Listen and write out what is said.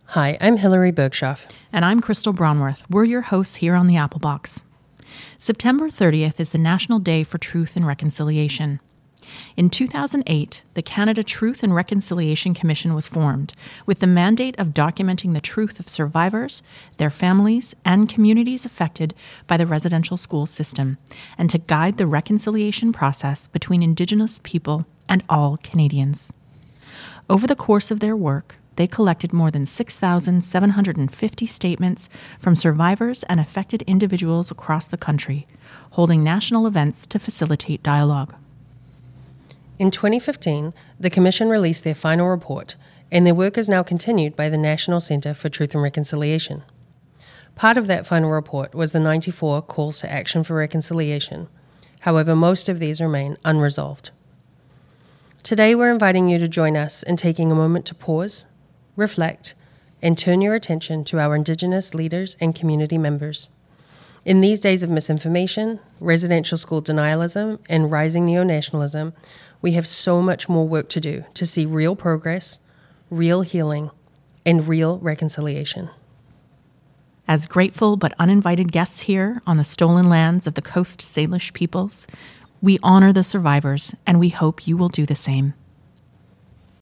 Hi, I'm Hilary Bergshoff. And I'm Crystal Bronworth. We're your hosts here on the Apple Box. September 30th is the National Day for Truth and Reconciliation. In 2008, the Canada Truth and Reconciliation Commission was formed with the mandate of documenting the truth of survivors, their families, and communities affected by the residential school system, and to guide the reconciliation process between Indigenous people and all Canadians. Over the course of their work, they collected more than 6,750 statements from survivors and affected individuals across the country, holding national events to facilitate dialogue. In 2015, the Commission released their final report, and their work is now continued by the National Centre for Truth and Reconciliation. Part of that final report was the 94 calls to action for reconciliation. However, most of these remain unresolved. Today, we're inviting you to join us in taking a moment to pause, reflect, and turn your attention to our Indigenous leaders and community members. In these days of misinformation, residential school denialism, and rising neo-nationalism, we have so much more work to do to see real progress, real healing, and real reconciliation. As grateful but uninvited guests here on the stolen lands of the Coast Salish peoples, we honor the survivors, and we hope you will do the same.